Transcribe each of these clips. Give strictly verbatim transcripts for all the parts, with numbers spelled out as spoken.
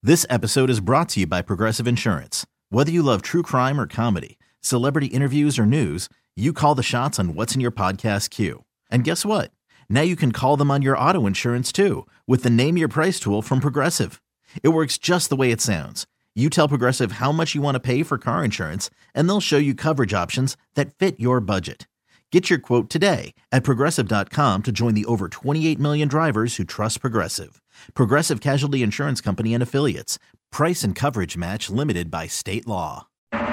This episode is brought to you by Progressive Insurance. Whether you love true crime or comedy, celebrity interviews or news, you call the shots on what's in your podcast queue. And guess what? Now you can call them on your auto insurance too with the Name Your Price tool from Progressive. It works just the way it sounds. You tell Progressive how much you want to pay for car insurance, and they'll show you coverage options that fit your budget. Get your quote today at Progressive dot com to join the over twenty-eight million drivers who trust Progressive. Progressive Casualty Insurance Company and Affiliates. Price and coverage match limited by state law.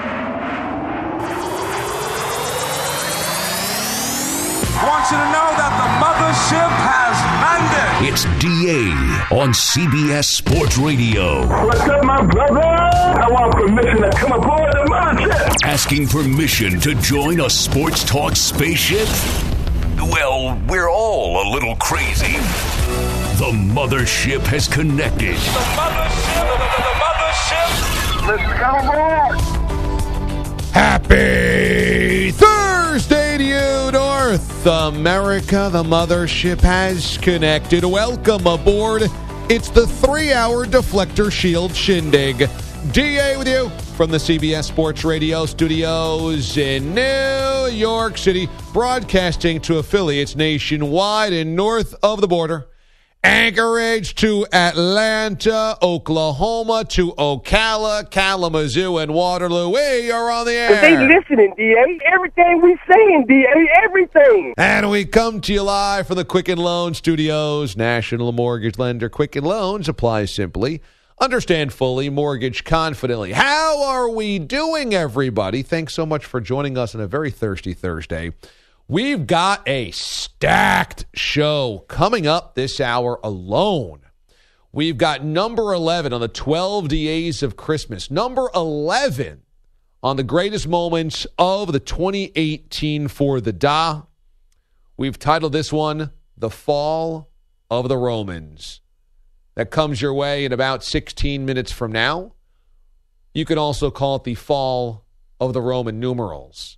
I want you to know that the mothership has landed. It's D A on C B S Sports Radio. What's up, my brother? I want permission to come aboard the mothership. Asking permission to join a sports talk spaceship? Well, we're all a little crazy. The mothership has connected. The mothership, the, the, the mothership. Let's come aboard. Happy Thursday to you, North America. The mothership has connected. Welcome aboard. It's the three-hour Deflector Shield Shindig. D A with you from the C B S Sports Radio studios in New York City, broadcasting to affiliates nationwide and north of the border. Anchorage to Atlanta, Oklahoma to Ocala, Kalamazoo, and Waterloo. We are on the air. They listening, D A. Everything we saying, D A. Everything. And we come to you live from the Quicken Loan Studios. National Mortgage Lender. Quicken Loans applies simply. Understand fully. Mortgage confidently. How are we doing, everybody? Thanks so much for joining us on a very thirsty Thursday. We've got a stacked show coming up this hour alone. We've got number eleven on the twelve Days of Christmas. Number eleven on the greatest moments of the twenty eighteen for the Da. We've titled this one, The Fall of the Romans. That comes your way in about sixteen minutes from now. You can also call it the Fall of the Roman numerals.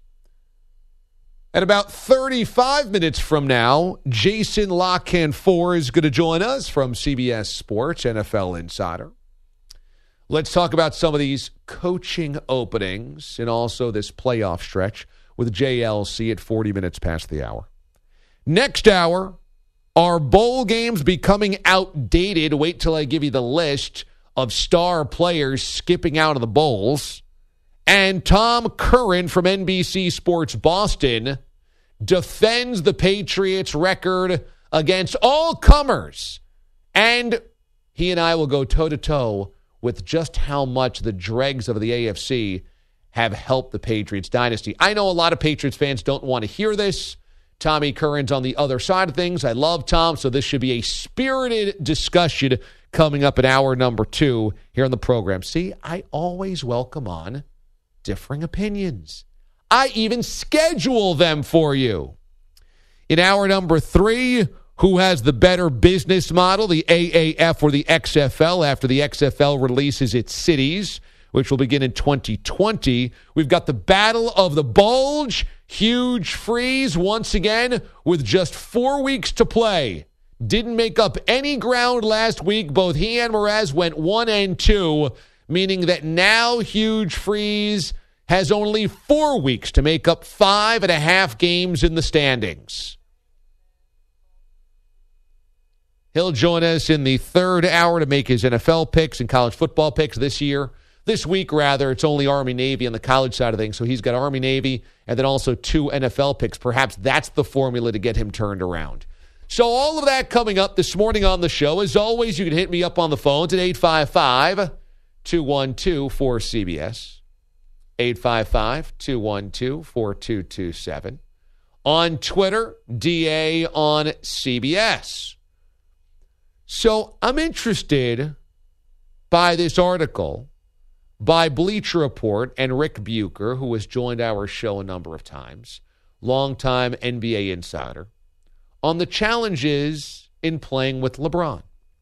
At about thirty-five minutes from now, Jason LaCanfora is going to join us from C B S Sports, N F L Insider. Let's talk about some of these coaching openings and also this playoff stretch with J L C at forty minutes past the hour. Next hour, are bowl games becoming outdated? Wait till I give you the list of star players skipping out of the bowls. And Tom Curran from N B C Sports Boston defends the Patriots' record against all comers. And he and I will go toe-to-toe with just how much the dregs of the A F C have helped the Patriots dynasty. I know a lot of Patriots fans don't want to hear this. Tommy Curran's on the other side of things. I love Tom, so this should be a spirited discussion coming up in hour number two here on the program. See, I always welcome on differing opinions. I even schedule them for you. In hour number three, who has the better business model, the A A F or the X F L, after the X F L releases its cities, which will begin in twenty twenty. We've got the Battle of the Bulge. Huge freeze once again with just four weeks to play. Didn't make up any ground last week. Both he and Mraz went one and two, meaning that now Huge Freeze has only four weeks to make up five and a half games in the standings. He'll join us in the third hour to make his N F L picks and college football picks this year. This week, rather, it's only Army-Navy on the college side of things, so he's got Army-Navy and then also two N F L picks. Perhaps that's the formula to get him turned around. So all of that coming up this morning on the show. As always, you can hit me up on the phones at eight five five, two one two, four C B S. eight five five, two one two, four two two seven. On Twitter, D A on C B S. So I'm interested by this article by Bleacher Report and Rick Bucher, who has joined our show a number of times, longtime N B A insider, on the challenges in playing with LeBron.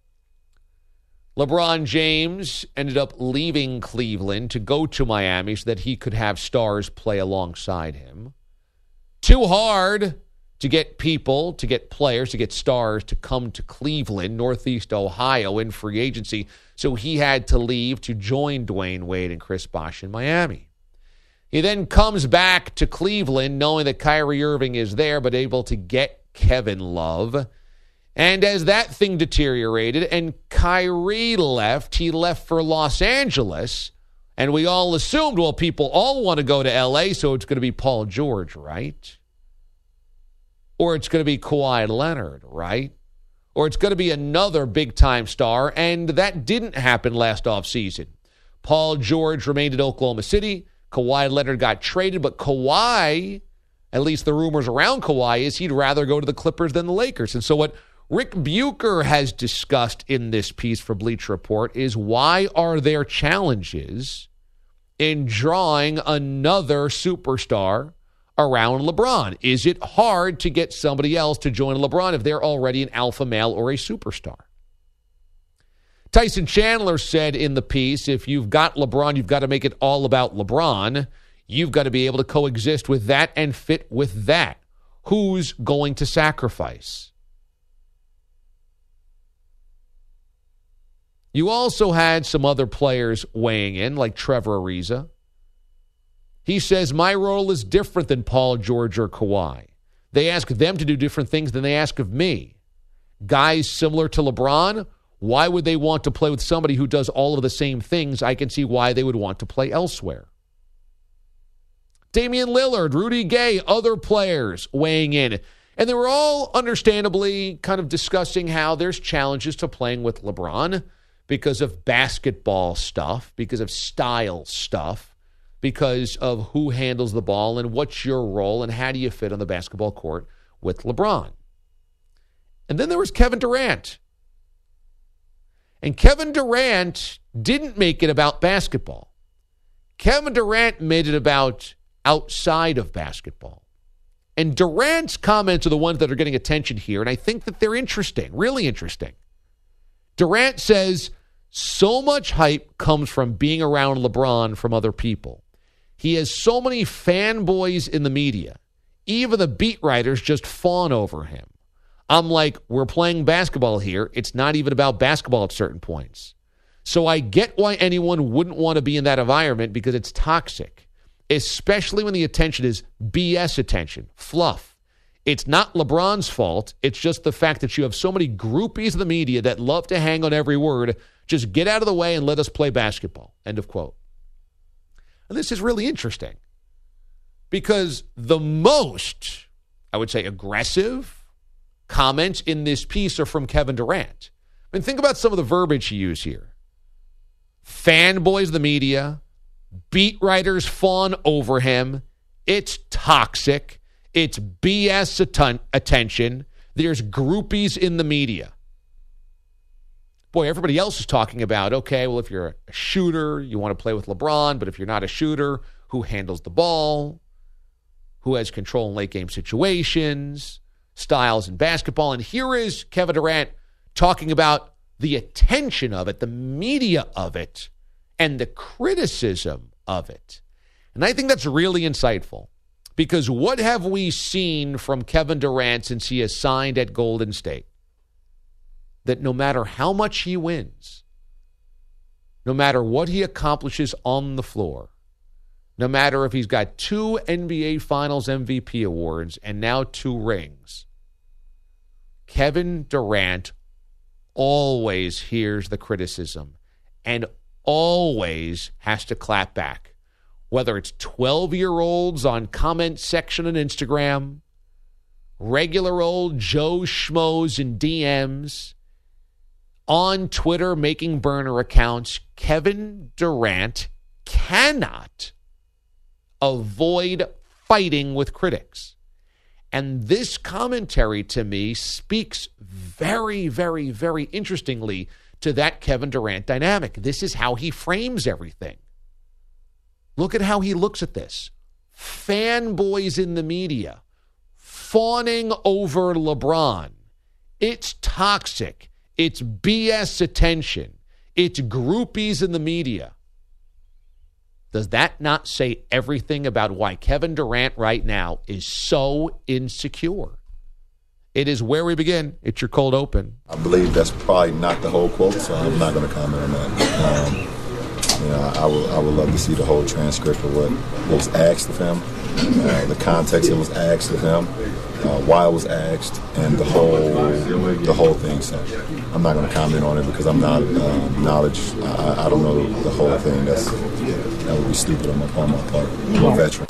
LeBron James ended up leaving Cleveland to go to Miami so that he could have stars play alongside him. Too hard to get people, to get players, to get stars to come to Cleveland, Northeast Ohio in free agency. So he had to leave to join Dwayne Wade and Chris Bosh in Miami. He then comes back to Cleveland knowing that Kyrie Irving is there, but able to get Kevin Love. And as that thing deteriorated and Kyrie left, he left for Los Angeles. And we all assumed, well, people all want to go to L A, so it's going to be Paul George, right? Or it's going to be Kawhi Leonard, right? Or it's going to be another big-time star, and that didn't happen last offseason. Paul George remained in Oklahoma City. Kawhi Leonard got traded, but Kawhi, at least the rumors around Kawhi, is he'd rather go to the Clippers than the Lakers. And so what Rick Bucher has discussed in this piece for Bleacher Report is why are there challenges in drawing another superstar around LeBron? Is it hard to get somebody else to join LeBron if they're already an alpha male or a superstar? Tyson Chandler said in the piece, if you've got LeBron, you've got to make it all about LeBron. You've got to be able to coexist with that and fit with that. Who's going to sacrifice? You also had some other players weighing in, like Trevor Ariza. He says, my role is different than Paul George or Kawhi. They ask them to do different things than they ask of me. Guys similar to LeBron, why would they want to play with somebody who does all of the same things? I can see why they would want to play elsewhere. Damian Lillard, Rudy Gay, other players weighing in. And they were all understandably kind of discussing how there's challenges to playing with LeBron because of basketball stuff, because of style stuff, because of who handles the ball and what's your role and how do you fit on the basketball court with LeBron. And then there was Kevin Durant. And Kevin Durant didn't make it about basketball. Kevin Durant made it about outside of basketball. And Durant's comments are the ones that are getting attention here, and I think that they're interesting, really interesting. Durant says, so much hype comes from being around LeBron from other people. He has so many fanboys in the media. Even the beat writers just fawn over him. I'm like, we're playing basketball here. It's not even about basketball at certain points. So I get why anyone wouldn't want to be in that environment because it's toxic, especially when the attention is B S attention, fluff. It's not LeBron's fault. It's just the fact that you have so many groupies of the media that love to hang on every word. Just get out of the way and let us play basketball. End of quote. And this is really interesting because the most, I would say, aggressive comments in this piece are from Kevin Durant. I mean, think about some of the verbiage he used here. Fanboys of the media, beat writers fawn over him. It's toxic. It's B S att- attention. There's groupies in the media. Boy, everybody else is talking about, okay, well, if you're a shooter, you want to play with LeBron, but if you're not a shooter, who handles the ball? Who has control in late-game situations? Styles in basketball. And here is Kevin Durant talking about the attention of it, the media of it, and the criticism of it. And I think that's really insightful. Because what have we seen from Kevin Durant since he has signed at Golden State? That no matter how much he wins, no matter what he accomplishes on the floor, no matter if he's got two N B A Finals M V P awards and now two rings, Kevin Durant always hears the criticism and always has to clap back. Whether it's twelve-year-olds on comment section on Instagram, regular old Joe Schmoes in D Ms, on Twitter making burner accounts, Kevin Durant cannot avoid fighting with critics. And this commentary, to me, speaks very, very, very interestingly to that Kevin Durant dynamic. This is how he frames everything. Look at how he looks at this. Fanboys in the media, fawning over LeBron. It's toxic. It's B S attention. It's groupies in the media. Does that not say everything about why Kevin Durant right now is so insecure? It is where we begin. It's your cold open. I believe that's probably not the whole quote, so I'm not going to comment on that. Um, you know, I would I would love to see the whole transcript of what was asked of him, uh, the context it was asked of him, uh, why it was asked, and the whole the whole thing. So I'm not going to comment on it because I'm not uh, knowledge. I, I don't know the whole thing. That's that would be stupid on my, on my part. I'm a veteran.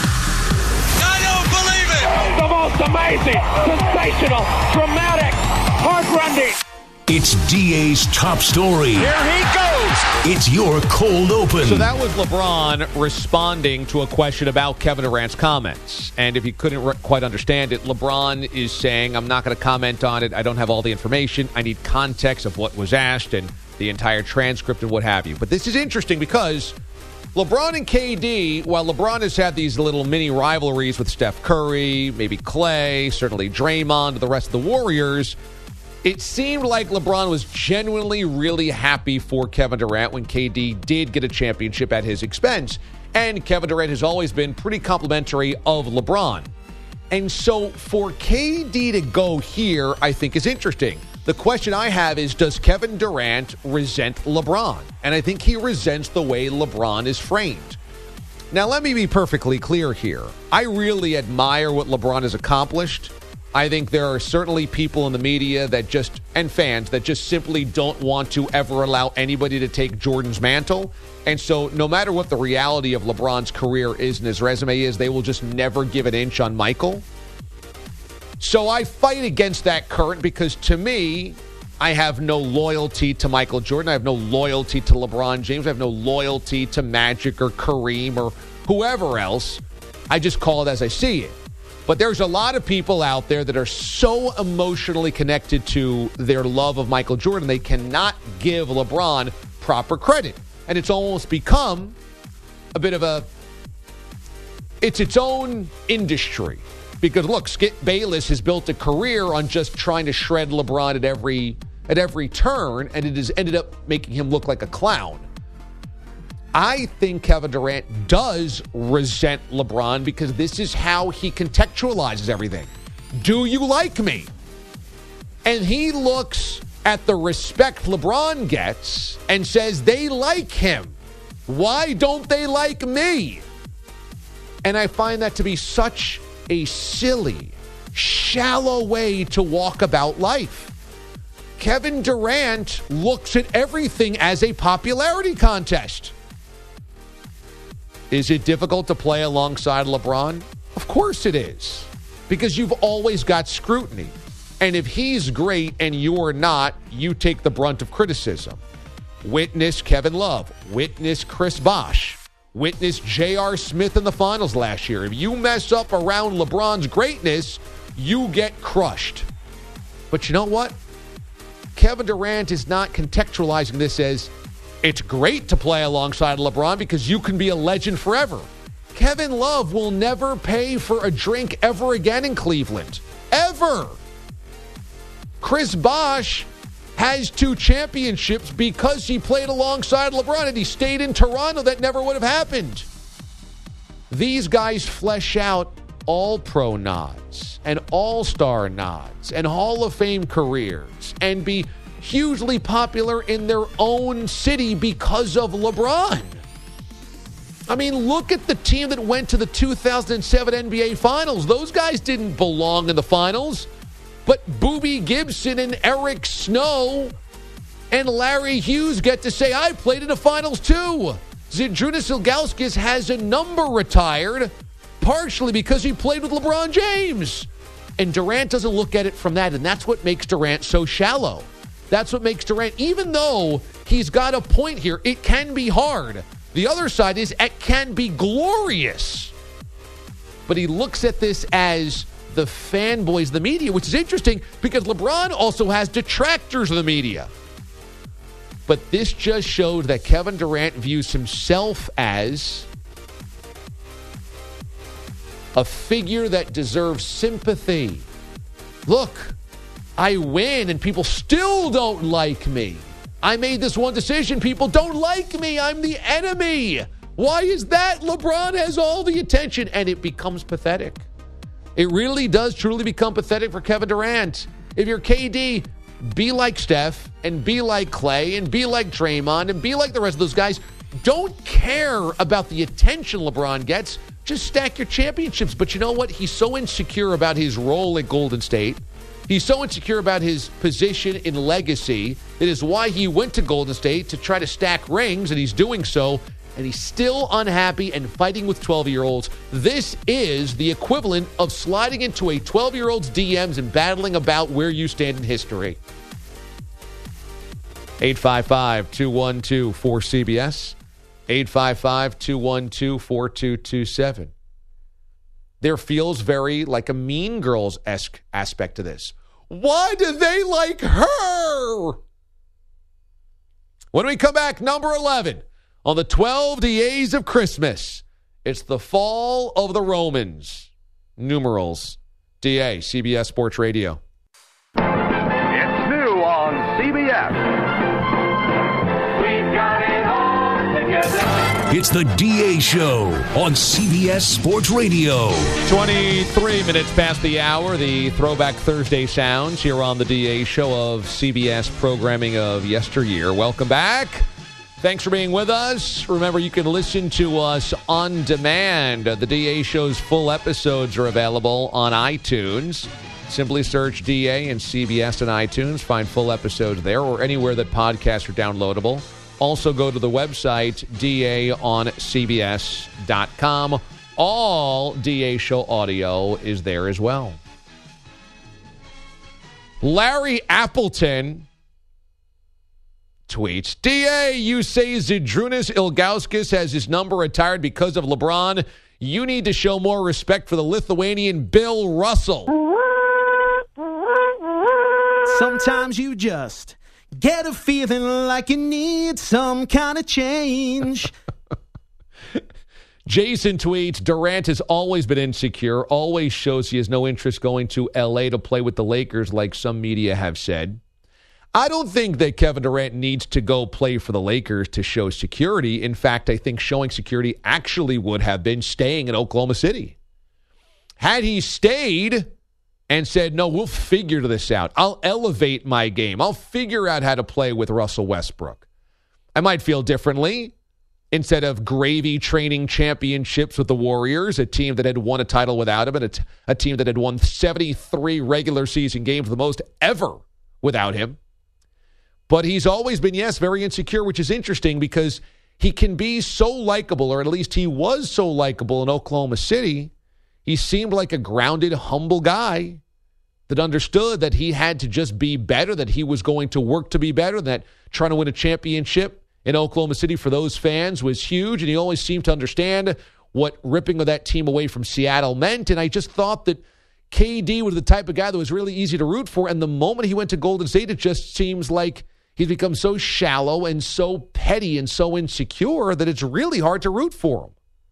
The most amazing, sensational, dramatic, heart-rending. It's D A's top story. Here he goes. It's your cold open. So that was LeBron responding to a question about Kevin Durant's comments. And if you couldn't re- quite understand it, LeBron is saying, I'm not going to comment on it. I don't have all the information. I need context of what was asked and the entire transcript and what have you. But this is interesting because LeBron and K D, while LeBron has had these little mini rivalries with Steph Curry, maybe Clay, certainly Draymond, the rest of the Warriors, it seemed like LeBron was genuinely really happy for Kevin Durant when K D did get a championship at his expense. And Kevin Durant has always been pretty complimentary of LeBron. And so for K D to go here, I think is interesting. The question I have is, does Kevin Durant resent LeBron? And I think he resents the way LeBron is framed. Now, let me be perfectly clear here. I really admire what LeBron has accomplished. I think there are certainly people in the media that just, and fans, that just simply don't want to ever allow anybody to take Jordan's mantle. And so no matter what the reality of LeBron's career is and his resume is, they will just never give an inch on Michael. So I fight against that current because, to me, I have no loyalty to Michael Jordan. I have no loyalty to LeBron James. I have no loyalty to Magic or Kareem or whoever else. I just call it as I see it. But there's a lot of people out there that are so emotionally connected to their love of Michael Jordan, they cannot give LeBron proper credit. And it's almost become a bit of a, it's its own industry. Because, look, Skip Bayless has built a career on just trying to shred LeBron at every at every turn, and it has ended up making him look like a clown. I think Kevin Durant does resent LeBron because this is how he contextualizes everything. Do you like me? And he looks at the respect LeBron gets and says they like him. Why don't they like me? And I find that to be such a silly, shallow way to walk about life. Kevin Durant looks at everything as a popularity contest. Is it difficult to play alongside LeBron? Of course it is, because you've always got scrutiny. And if he's great and you're not, you take the brunt of criticism. Witness Kevin Love. Witness Chris Bosh. Witness J R. Smith in the finals last year. If you mess up around LeBron's greatness, you get crushed. But you know what? Kevin Durant is not contextualizing this as it's great to play alongside LeBron because you can be a legend forever. Kevin Love will never pay for a drink ever again in Cleveland. Ever. Chris Bosh has two championships because he played alongside LeBron and he stayed in Toronto. That never would have happened. These guys flesh out all-pro nods and all-star nods and Hall of Fame careers and be hugely popular in their own city because of LeBron. I mean, look at the team that went to the two thousand seven N B A Finals. Those guys didn't belong in the finals. But Boobie Gibson and Eric Snow and Larry Hughes get to say, I played in the finals too. Zydrunas Ilgauskas has a number retired, partially because he played with LeBron James. And Durant doesn't look at it from that, and that's what makes Durant so shallow. That's what makes Durant, even though he's got a point here, it can be hard. The other side is it can be glorious. But he looks at this as the fanboys of the media, which is interesting because LeBron also has detractors of the media. But this just showed that Kevin Durant views himself as a figure that deserves sympathy. Look, I win and people still don't like me. I made this one decision. People don't like me. I'm the enemy. Why is that? LeBron has all the attention, and it becomes pathetic. It really does truly become pathetic for Kevin Durant. If you're K D, be like Steph and be like Clay and be like Draymond and be like the rest of those guys. Don't care about the attention LeBron gets. Just stack your championships. But you know what? He's so insecure about his role at Golden State. He's so insecure about his position in legacy. It is why he went to Golden State to try to stack rings, and he's doing so. And he's still unhappy and fighting with twelve-year-olds. This is the equivalent of sliding into a twelve-year-old's D Ms and battling about where you stand in history. eight five five, two one two, four C B S. eight five five, two one two, four two two seven. There feels very like a Mean Girls-esque aspect to this. Why do they like her? When we come back, number eleven. On the twelve days of Christmas, it's the fall of the Romans. Numerals. D A, C B S Sports Radio. It's new on C B S. We've got it all together. It's the D A Show on C B S Sports Radio. twenty-three minutes past the hour, the Throwback Thursday sounds here on the D A Show of C B S programming of yesteryear. Welcome back. Thanks for being with us. Remember, you can listen to us on demand. The D A Show's full episodes are available on iTunes. Simply search D A and C B S on iTunes. Find full episodes there or anywhere that podcasts are downloadable. Also, go to the website, D A on C B S dot com. All D A Show audio is there as well. Larry Appleton tweets, D A, you say Zydrunas Ilgauskas has his number retired because of LeBron. You need to show more respect for the Lithuanian Bill Russell. Sometimes you just get a feeling like you need some kind of change. Jason tweets, Durant has always been insecure, always shows he has no interest going to L A to play with the Lakers like some media have said. I don't think that Kevin Durant needs to go play for the Lakers to show security. In fact, I think showing security actually would have been staying in Oklahoma City. Had he stayed and said, no, we'll figure this out. I'll elevate my game. I'll figure out how to play with Russell Westbrook. I might feel differently. Instead of gravy training championships with the Warriors, a team that had won a title without him, and a, t- a team that had won seventy-three regular season games, the most ever without him. But he's always been, yes, very insecure, which is interesting because he can be so likable, or at least he was so likable in Oklahoma City. He seemed like a grounded, humble guy that understood that he had to just be better, that he was going to work to be better, that trying to win a championship in Oklahoma City for those fans was huge, and he always seemed to understand what ripping of that team away from Seattle meant. And I just thought that K D was the type of guy that was really easy to root for, and the moment he went to Golden State, it just seems like he's become so shallow and so petty and so insecure that it's really hard to root for him.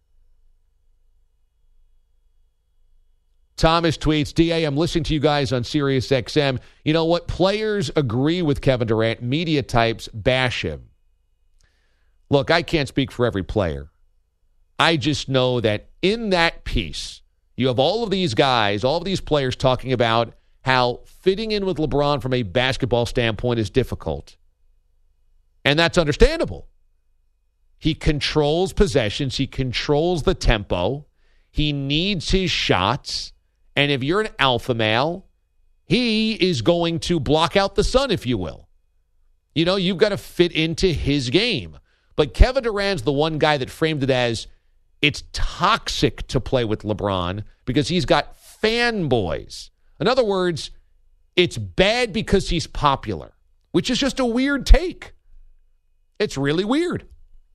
Thomas tweets, D A, I'm listening to you guys on Sirius X M. You know what? Players agree with Kevin Durant. Media types bash him. Look, I can't speak for every player. I just know that in that piece, you have all of these guys, all of these players talking about how fitting in with LeBron from a basketball standpoint is difficult. And that's understandable. He controls possessions. He controls the tempo. He needs his shots. And if you're an alpha male, he is going to block out the sun, if you will. You know, you've got to fit into his game. But Kevin Durant's the one guy that framed it as it's toxic to play with LeBron because he's got fanboys. In other words, it's bad because he's popular, which is just a weird take. It's really weird.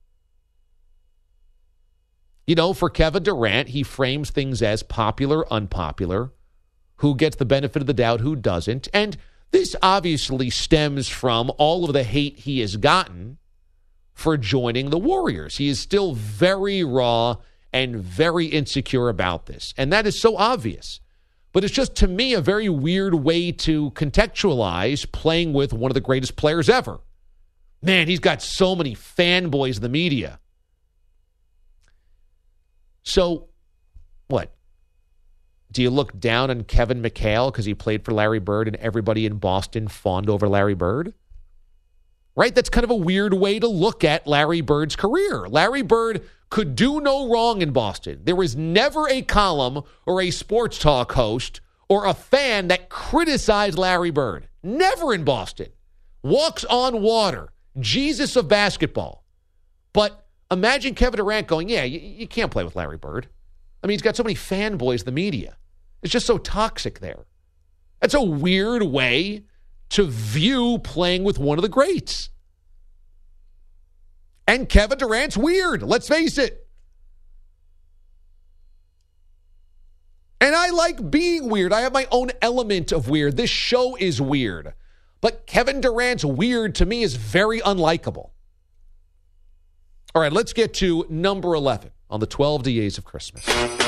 You know, for Kevin Durant, he frames things as popular, unpopular, who gets the benefit of the doubt, who doesn't. And this obviously stems from all of the hate he has gotten for joining the Warriors. He is still very raw and very insecure about this. And that is so obvious. But it's just, to me, a very weird way to contextualize playing with one of the greatest players ever. Man, he's got so many fanboys in the media. So, what? Do you look down on Kevin McHale because he played for Larry Bird and everybody in Boston fawned over Larry Bird? Right? That's kind of a weird way to look at Larry Bird's career. Larry Bird could do no wrong in Boston. There was never a column or a sports talk host or a fan that criticized Larry Bird. Never in Boston. Walks on water. Jesus of basketball. But imagine Kevin Durant going, yeah, you, you can't play with Larry Bird. I mean, he's got so many fanboys in the media. It's just so toxic there. That's a weird way to view playing with one of the greats. And Kevin Durant's weird. Let's face it. And I like being weird. I have my own element of weird. This show is weird. But Kevin Durant's weird to me is very unlikable. All right, let's get to number eleven on the twelve D As of Christmas.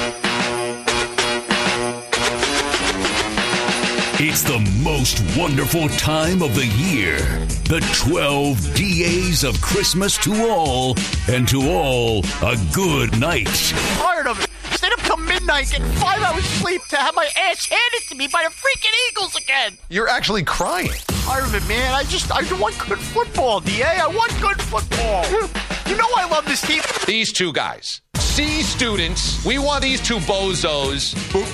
It's the most wonderful time of the year. The twelve D As of Christmas to all, and to all, a good night. I'm tired of it. Stayed up till midnight, getting five hours sleep to have my ass handed to me by the freaking Eagles again. You're actually crying. Tired of it, man. I just, I want good football, D A. I want good football. You know I love this team. These two guys. C students. We want these two bozos.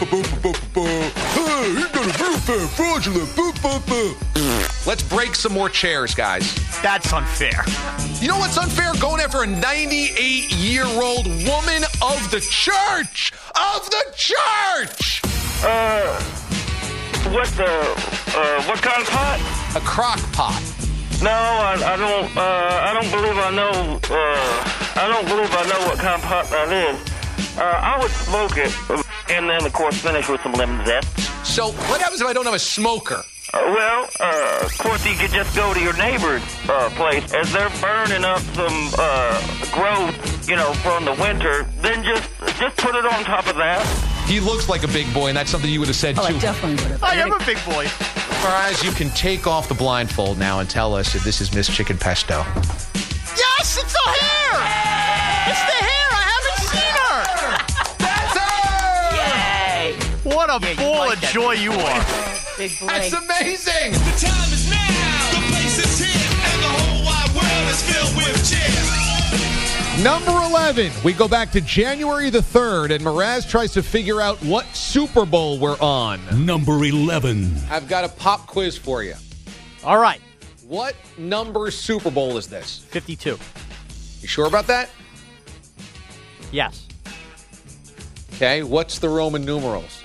Hey, you got a real fan fraudulent. Let's break some more chairs, guys. That's unfair. You know what's unfair? Going after a ninety-eight-year-old woman of the church! Of the church! Uh, what the, uh, what kind of pot? A crock pot. No, I, I don't, uh, I don't believe I know, uh, I don't believe I know what kind of pot that is. Uh, I would smoke it, and then, of course, finish with some lemon zest. So, what happens if I don't have a smoker? Uh, well, uh, of course, you could just go to your neighbor's uh, place. As they're burning up some uh, growth, you know, from the winter, then just just put it on top of that. He looks like a big boy, and that's something you would have said, oh, too. I definitely would have. I am a big boy. Faraz, you can take off the blindfold now and tell us if this is Miss Chicken Pesto. Yes, it's the hair! It's the hair! I haven't seen her! That's her! Yay! What a Yeah, you ball like of that joy big you boy. are. Big boy. That's amazing! The time is now. The place is here. And the whole wide world is filled with cheers. Number eleven, we go back to January the third, and Mraz tries to figure out what Super Bowl we're on. Number eleven. I've got a pop quiz for you. All right. What number Super Bowl is this? fifty-two. You sure about that? Yes. Okay, what's the Roman numerals?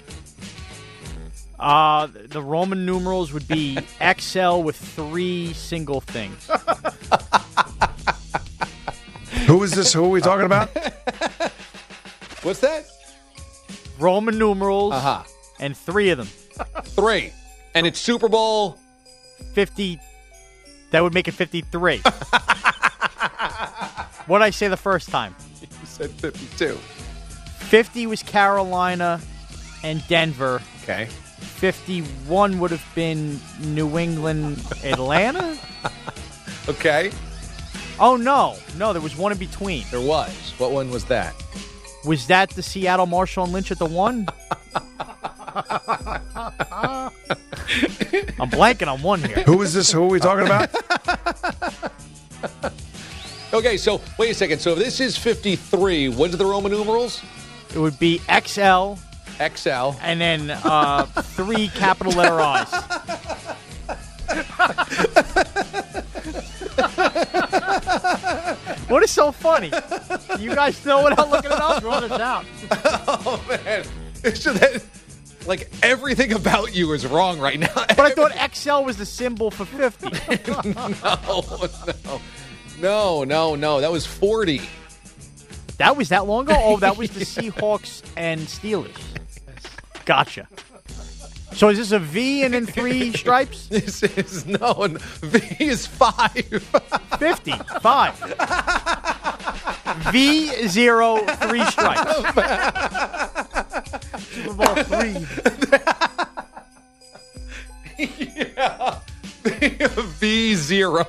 Uh, the Roman numerals would be X L with three single things. Who is this? Who are we talking about? What's that? Roman numerals Uh-huh. and three of them. Three. And it's Super Bowl? fifty. That would make it fifty-three. What did I say the first time? You said fifty-two. fifty was Carolina and Denver. Okay. fifty-one would have been New England, Atlanta? Okay. Oh, no. No, there was one in between. There was. What one was that? Was that the Seattle Marshall and Lynch at the one? I'm blanking on one here. Who is this? Who are we talking about? Okay, so wait a second. So if this is fifty-three, what's the Roman numerals? It would be X L. X L. And then uh, three capital letter I's. What is so funny? You guys know without looking it up? Run it down. Oh, man. It's just that, like, everything about you is wrong right now. But I thought X L was the symbol for fifty. no, no. No, no, no. That was forty. That was that long ago? Oh, that was the Seahawks and Steelers. Gotcha. So is this a V and then three stripes? This is, no, V is five. fifty, five. V, zero, three stripes. Super Bowl three. Yeah. V zero.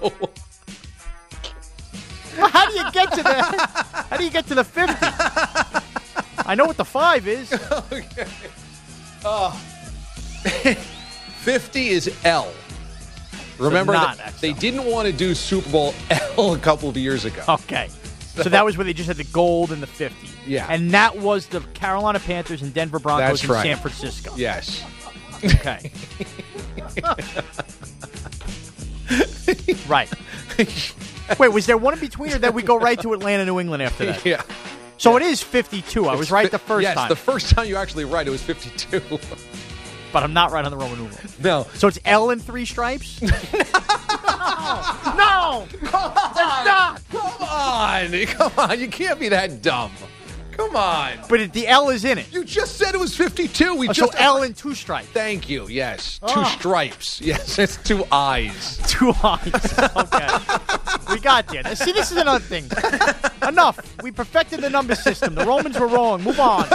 How do you get to the how do you get to the fifty? I know what the five is. Okay. Uh, fifty is L. Remember, not that X L. they didn't want to do Super Bowl L a couple of years ago. Okay. So that was where they just had the gold and the fifty. Yeah. And that was the Carolina Panthers and Denver Broncos That's in right. San Francisco. Yes. Okay. Right. Wait, was there one in between, or did we go right to Atlanta, New England after that? Yeah. So it is fifty-two. I was right the first yes, time. the first time you actually right, it was fifty-two. But I'm not right on the Roman numerals. No. So it's L in three stripes? no! No! Come on! not! Come on! Come on! You can't be that dumb. Come on! But it, the L is in it. You just said it was fifty-two. We Oh, just so L in two stripes. Thank you. Yes, two Oh. stripes. Yes, it's two eyes. Two eyes. Okay. We got there. See, this is another thing. Enough. We perfected the number system. The Romans were wrong. Move on.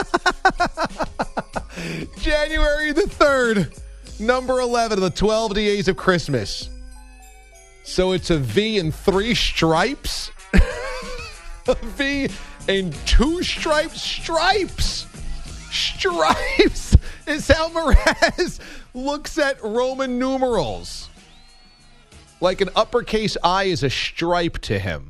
January the third, number eleven of the twelve days of Christmas. So it's a V and three stripes? A V and two stripes? Stripes! Stripes is how Mraz looks at Roman numerals. Like an uppercase I is a stripe to him.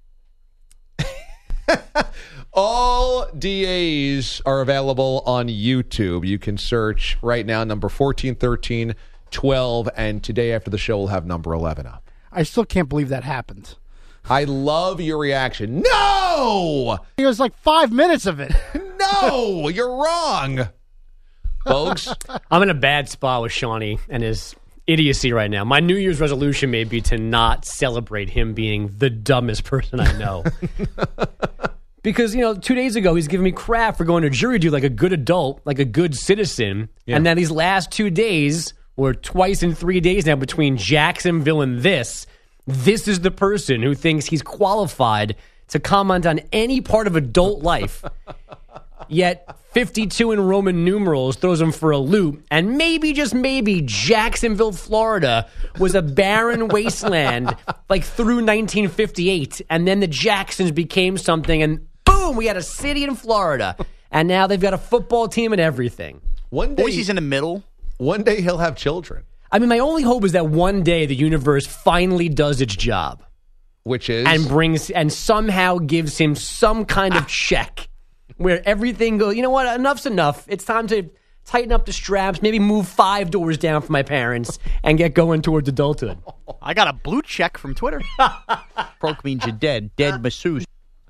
All D As are available on YouTube. You can search right now number fourteen, thirteen, twelve, and today after the show we'll have number eleven up. I still can't believe that happened. I love your reaction. No! It was like five minutes of it. No! You're wrong. Folks? I'm in a bad spot with Shawnee and his idiocy right now. My New Year's resolution may be to not celebrate him being the dumbest person I know. Because, you know, two days ago, he's giving me crap for going to jury duty like a good adult, like a good citizen. Yeah. And then these last two days, or twice in three days now, between Jacksonville and this, this is the person who thinks he's qualified to comment on any part of adult life. Yet fifty-two in Roman numerals throws him for a loop. And maybe, just maybe, Jacksonville, Florida was a barren wasteland like through nineteen fifty-eight. And then the Jacksons became something, and boom, we had a city in Florida. And now they've got a football team and everything. One day, Boise's in the middle. One day he'll have children. I mean, my only hope is that one day the universe finally does its job. Which is? And brings, and somehow gives him some kind of check where everything goes, you know what, enough's enough. It's time to tighten up the straps, maybe move five doors down for my parents and get going towards adulthood. I got a blue check from Twitter. Broke means you're dead. Dead masseuse.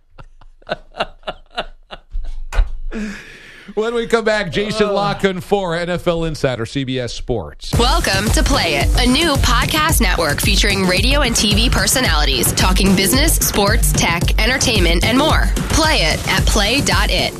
When we come back, Jason Locken for N F L Insider, C B S Sports. Welcome to Play It, a new podcast network featuring radio and T V personalities talking business, sports, tech, entertainment, and more. Play it at play dot it.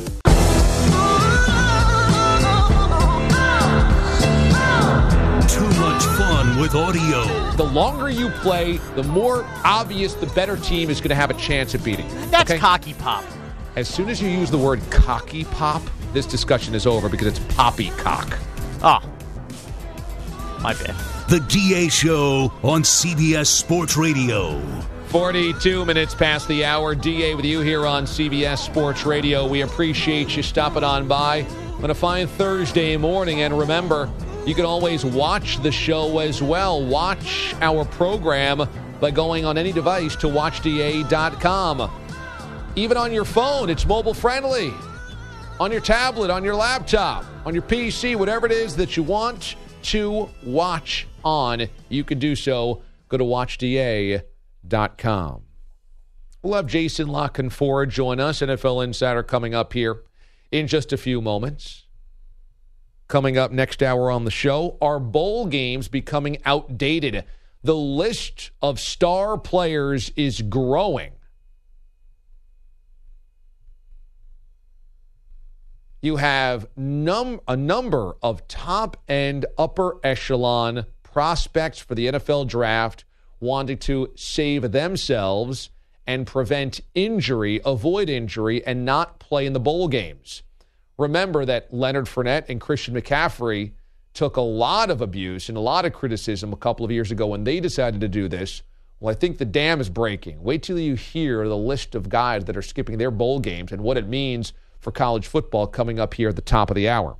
Too much fun with audio. The longer you play, the more obvious the better team is going to have a chance at beating you. That's okay? cocky pop. As soon as you use the word cocky pop, this discussion is over because it's poppycock. Oh. My bad. The D A Show on C B S Sports Radio. forty-two minutes past the hour. D A with you here on C B S Sports Radio. We appreciate you stopping on by on a fine Thursday morning. And remember, you can always watch the show as well. Watch our program by going on any device to watch D A dot com. Even on your phone, it's mobile friendly. On your tablet, on your laptop, on your P C, whatever it is that you want to watch on, you can do so. Go to watch D A dot com. We'll have Jason Locken join us, N F L Insider, coming up here in just a few moments. Coming up next hour on the show, are bowl games becoming outdated? The list of star players is growing. You have num- a number of top-end, upper-echelon prospects for the N F L draft wanting to save themselves and prevent injury, avoid injury, and not play in the bowl games. Remember that Leonard Fournette and Christian McCaffrey took a lot of abuse and a lot of criticism a couple of years ago when they decided to do this. Well, I think the dam is breaking. Wait till you hear the list of guys that are skipping their bowl games and what it means for college football coming up here at the top of the hour.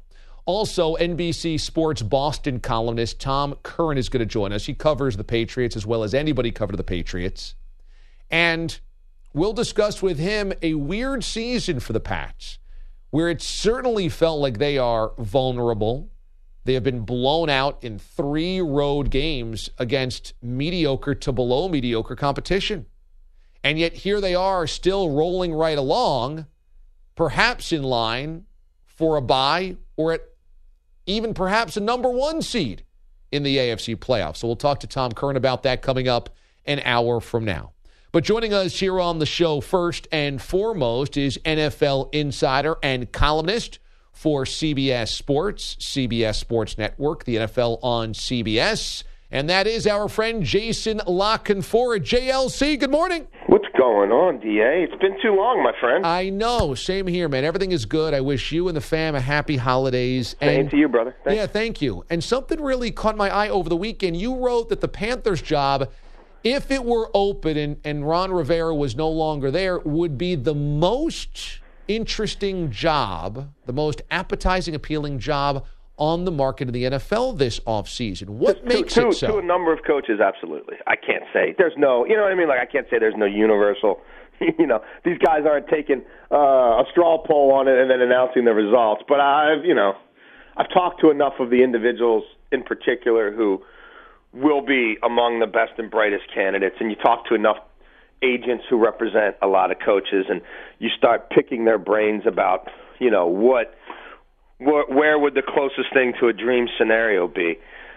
Also, N B C Sports Boston columnist Tom Curran is going to join us. He covers the Patriots as well as anybody covered the Patriots. And we'll discuss with him a weird season for the Pats, where it certainly felt like they are vulnerable. They have been blown out in three road games against mediocre to below mediocre competition. And yet here they are still rolling right along, perhaps in line for a bye or at even perhaps a number one seed in the A F C playoffs. So we'll talk to Tom Curran about that coming up an hour from now. But joining us here on the show first and foremost is N F L insider and columnist for C B S Sports, C B S Sports Network, the N F L on C B S. And that is our friend Jason La Canfora. J L C, good morning. What's going on, D A? It's been too long, my friend. I know. Same here, man. Everything is good. I wish you and the fam a happy holidays. Same and, to you, brother. Thanks. Yeah, thank you. And something really caught my eye over the weekend. You wrote that the Panthers' job, if it were open and, and Ron Rivera was no longer there, would be the most interesting job, the most appetizing, appealing job on the market of the N F L this offseason. What to, makes to, it so? To a number of coaches, absolutely. I can't say. There's no, you know what I mean? Like, I can't say there's no universal, you know, these guys aren't taking uh, a straw poll on it and then announcing the results. But I've, you know, I've talked to enough of the individuals in particular who will be among the best and brightest candidates, and you talk to enough agents who represent a lot of coaches, and you start picking their brains about, you know, what, wh- where would the closest thing to a dream scenario be?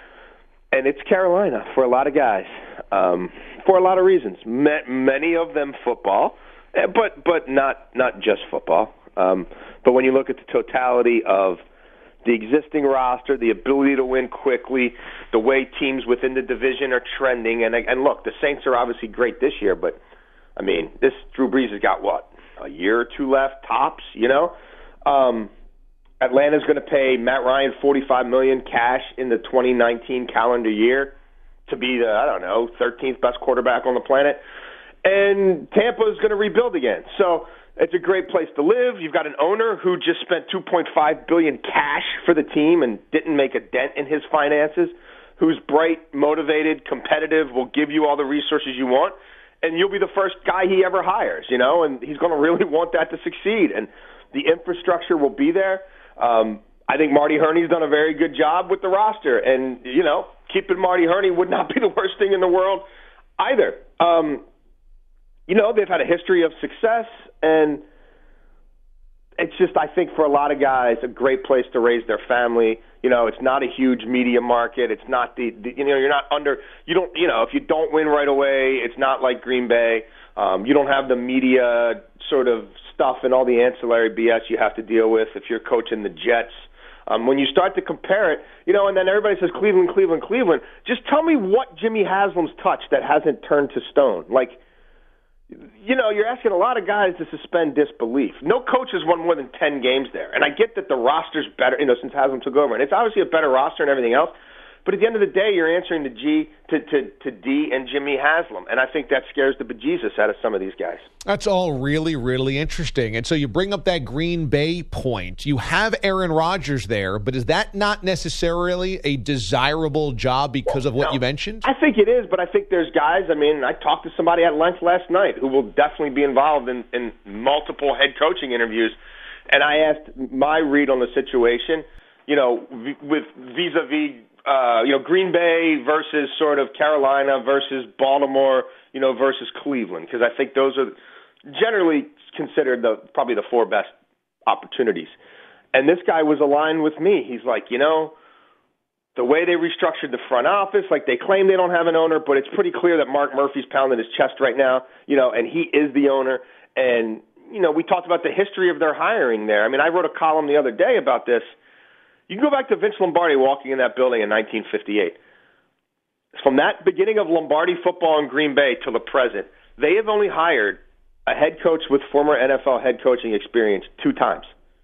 And it's Carolina for a lot of guys, um, for a lot of reasons. Ma- many of them football, but but not not just football. Um, but when you look at the totality of the existing roster, the ability to win quickly, the way teams within the division are trending, and and look, the Saints are obviously great this year, but I mean, this Drew Brees has got what, a year or two left tops, you know. Um, Atlanta's going to pay Matt Ryan forty-five million dollars cash in the twenty nineteen calendar year to be the, I don't know, thirteenth best quarterback on the planet, and Tampa's going to rebuild again. So it's a great place to live. You've got an owner who just spent two point five billion dollars cash for the team and didn't make a dent in his finances, who's bright, motivated, competitive, will give you all the resources you want, and you'll be the first guy he ever hires, you know, and he's going to really want that to succeed. And the infrastructure will be there. Um, I think Marty Herney's done a very good job with the roster, and, you know, keeping Marty Herney would not be the worst thing in the world either. Um, you know, they've had a history of success, and it's just, I think, for a lot of guys, a great place to raise their family. You know, it's not a huge media market. It's not the, the you know, you're not under, you don't, you know, if you don't win right away, it's not like Green Bay. Um, you don't have the media sort of stuff and all the ancillary B S you have to deal with if you're coaching the Jets. Um, when you start to compare it, you know, and then everybody says Cleveland, Cleveland, Cleveland, just tell me what Jimmy Haslam's touched that hasn't turned to stone. Like, you know, you're asking a lot of guys to suspend disbelief. No coach has won more than ten games there. And I get that the roster's better, you know, since Haslam took over. And it's obviously a better roster and everything else. But at the end of the day, you're answering to G, to, to, to D and Jimmy Haslam. And I think that scares the bejesus out of some of these guys. That's all really, really interesting. And so you bring up that Green Bay point. You have Aaron Rodgers there, but is that not necessarily a desirable job because of what no, you mentioned? I think it is, but I think there's guys, I mean, I talked to somebody at length last night who will definitely be involved in, in multiple head coaching interviews. And I asked my read on the situation, you know, with vis-a-vis Uh, you know, Green Bay versus sort of Carolina versus Baltimore, you know, versus Cleveland, because I think those are generally considered the probably the four best opportunities. And this guy was aligned with me. He's like, you know, the way they restructured the front office, like they claim they don't have an owner, but it's pretty clear that Mark Murphy's pounding his chest right now, you know, and he is the owner. And, you know, we talked about the history of their hiring there. I mean, I wrote a column the other day about this. You can go back to Vince Lombardi walking in that building in nineteen fifty-eight. From that beginning of Lombardi football in Green Bay till the present, they have only hired a head coach with former N F L head coaching experience two times.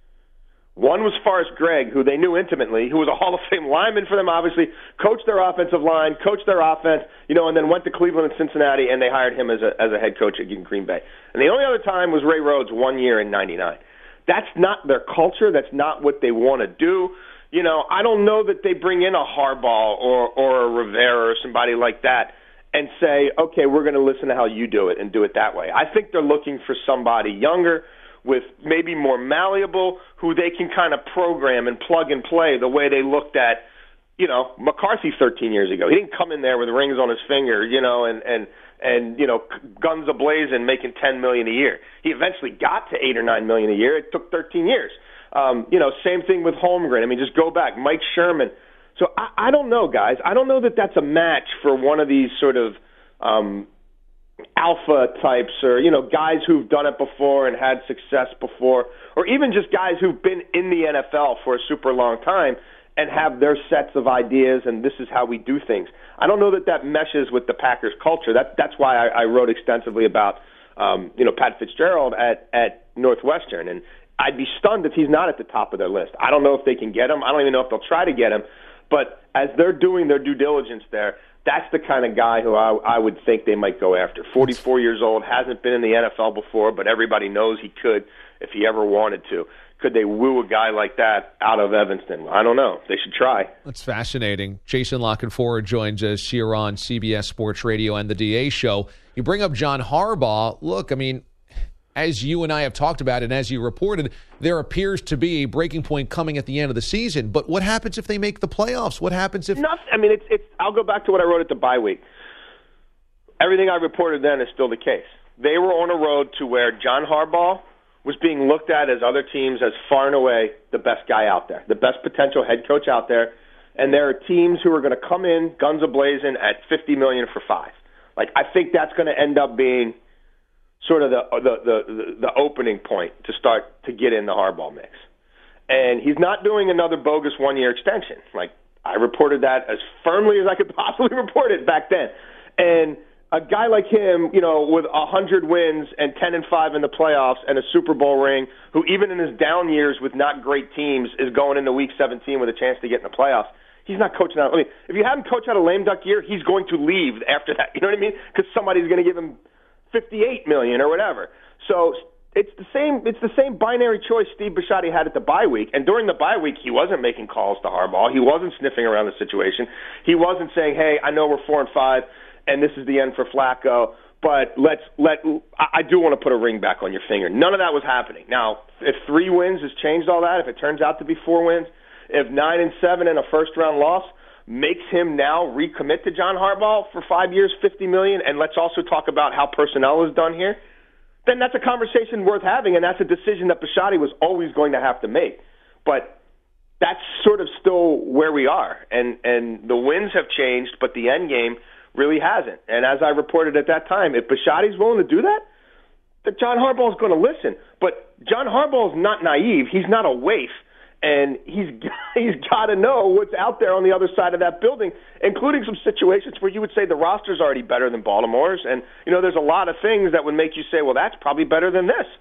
One was Forrest Gregg, who they knew intimately, who was a Hall of Fame lineman for them, obviously, coached their offensive line, coached their offense, you know, and then went to Cleveland and Cincinnati, and they hired him as a as a head coach at Green Bay. And the only other time was Ray Rhodes one year in ninety-nine. That's not their culture. That's not what they want to do. You know, I don't know that they bring in a Harbaugh or, or a Rivera or somebody like that and say, okay, we're going to listen to how you do it and do it that way. I think they're looking for somebody younger with maybe more malleable who they can kind of program and plug and play the way they looked at, you know, McCarthy thirteen years ago. He didn't come in there with rings on his finger, you know, and, and, and you know, guns a-blazing, making ten million dollars a year. He eventually got to eight or nine million dollars a year. It took thirteen years. Um, you know, same thing with Holmgren. I mean, just go back. Mike Sherman. So I, I don't know, guys. I don't know that that's a match for one of these sort of um, alpha types or, you know, guys who've done it before and had success before, or even just guys who've been in the N F L for a super long time and have their sets of ideas and this is how we do things. I don't know that that meshes with the Packers culture. That, that's why I, I wrote extensively about, um, you know, Pat Fitzgerald at, at Northwestern. And I'd be stunned if he's not at the top of their list. I don't know if they can get him. I don't even know if they'll try to get him. But as they're doing their due diligence there, that's the kind of guy who I, I would think they might go after. forty-four years old, hasn't been in the N F L before, but everybody knows he could if he ever wanted to. Could they woo a guy like that out of Evanston? I don't know. They should try. That's fascinating. Jason La Canfora joins us here on C B S Sports Radio and the D A Show. You bring up John Harbaugh. Look, I mean, as you and I have talked about and as you reported, there appears to be a breaking point coming at the end of the season. But what happens if they make the playoffs? What happens if... Nothing. I mean, it's, it's. I'll go back to what I wrote at the bye week. Everything I reported then is still the case. They were on a road to where John Harbaugh was being looked at as other teams as far and away the best guy out there, the best potential head coach out there. And there are teams who are going to come in guns a-blazing at fifty million dollars for five. Like, I think that's going to end up being sort of the, the the the opening point to start to get in the Harbaugh mix. And he's not doing another bogus one-year extension. Like, I reported that as firmly as I could possibly report it back then. And a guy like him, you know, with one hundred wins and ten and five in the playoffs and a Super Bowl ring, who even in his down years with not great teams is going into week seventeen with a chance to get in the playoffs. He's not coaching out. I mean, if you have him coach out a lame duck year, he's going to leave after that. You know what I mean? Because somebody's going to give him fifty-eight million dollars or whatever. So it's the same it's the same binary choice Steve Bisciotti had at the bye week. And during the bye week, he wasn't making calls to Harbaugh. He wasn't sniffing around the situation. He wasn't saying, hey, I know we're four and five, and this is the end for Flacco, but let's let I do want to put a ring back on your finger. None of that was happening. Now, if three wins has changed all that, if it turns out to be four wins, if nine and seven and a first-round loss makes him now recommit to John Harbaugh for five years, fifty million dollars, and let's also talk about how personnel is done here, then that's a conversation worth having, and that's a decision that Bisciotti was always going to have to make. But that's sort of still where we are, and, and the wins have changed, but the end game really hasn't. And as I reported at that time, if Bisciotti's willing to do that, then John Harbaugh's going to listen. But John Harbaugh's not naive. He's not a waif. And he's he's got to know what's out there on the other side of that building, including some situations where you would say the roster's already better than Baltimore's. And, you know, there's a lot of things that would make you say, well, that's probably better than this.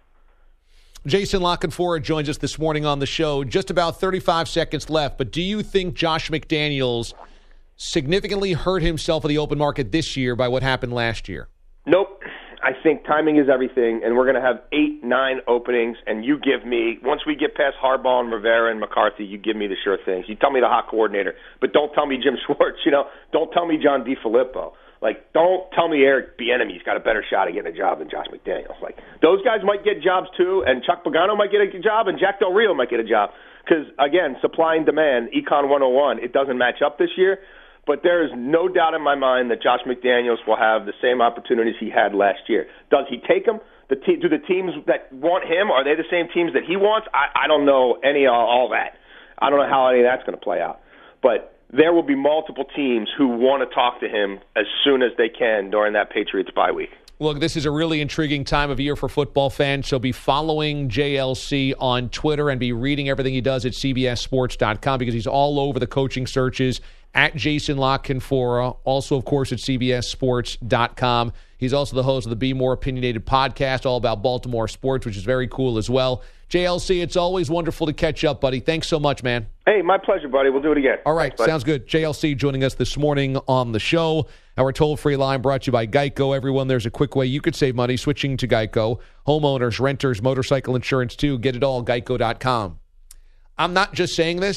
Jason La Canfora joins us this morning on the show. Just about thirty-five seconds left, but do you think Josh McDaniels significantly hurt himself in the open market this year by what happened last year? Nope. I think timing is everything, and we're going to have eight, nine openings, and you give me, once we get past Harbaugh and Rivera and McCarthy, you give me the sure things. You tell me the hot coordinator, but don't tell me Jim Schwartz, you know. Don't tell me John DeFilippo. Like, don't tell me Eric Bieniemy's got a better shot of getting a job than Josh McDaniels. Like, those guys might get jobs too, and Chuck Pagano might get a job, and Jack Del Rio might get a job. Because, again, supply and demand, Econ one oh one, it doesn't match up this year. But there is no doubt in my mind that Josh McDaniels will have the same opportunities he had last year. Does he take them? The te- do the teams that want him, are they the same teams that he wants? I, I don't know any of all that. I don't know how any of that's going to play out. But there will be multiple teams who want to talk to him as soon as they can during that Patriots bye week. Look, this is a really intriguing time of year for football fans, so be following J L C on Twitter and be reading everything he does at C B S sports dot com because he's all over the coaching searches. At Jason La Canfora, also, of course, at C B S sports dot com. He's also the host of the Be More Opinionated podcast, all about Baltimore sports, which is very cool as well. J L C, it's always wonderful to catch up, buddy. Thanks so much, man. Hey, my pleasure, buddy. We'll do it again. All right, Thanks, sounds good. J L C joining us this morning on the show. Our toll-free line brought to you by Geico. Everyone, there's a quick way you could save money switching to Geico. Homeowners, renters, motorcycle insurance, too. Get it all, geico dot com. I'm not just saying this.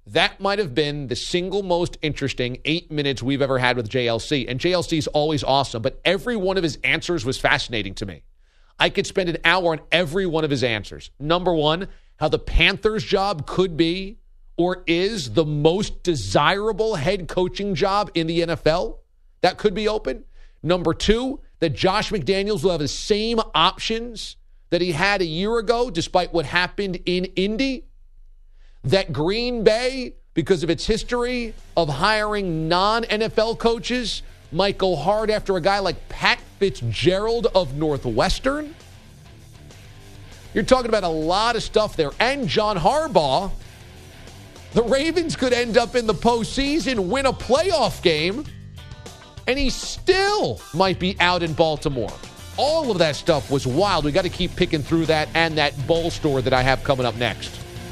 that might have been the single most interesting eight minutes we've ever had with J L C. And J L C is always awesome, but every one of his answers was fascinating to me. I could spend an hour on every one of his answers. Number one, how the Panthers job could be or is the most desirable head coaching job in the N F L. That could be open. Number two, that Josh McDaniels will have the same options that he had a year ago, despite what happened in Indy. That Green Bay, because of its history of hiring non-N F L coaches, might go hard after a guy like Pat Fitzgerald of Northwestern. You're talking about a lot of stuff there. And John Harbaugh. The Ravens could end up in the postseason, win a playoff game, and he still might be out in Baltimore. All of that stuff was wild. We got to keep picking through that and that bowl store that I have coming up next.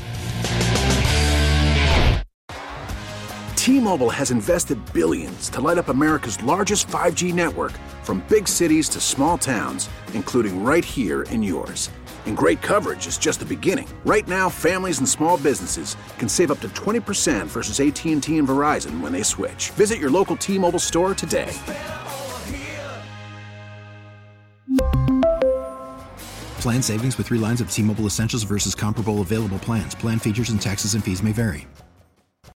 T-Mobile has invested billions to light up America's largest five G network, from big cities to small towns, including right here in yours. And great coverage is just the beginning. Right now, families and small businesses can save up to twenty percent versus A T and T and Verizon when they switch. Visit your local T-Mobile store today. Plan savings with three lines of T-Mobile Essentials versus comparable available plans. Plan features and taxes and fees may vary.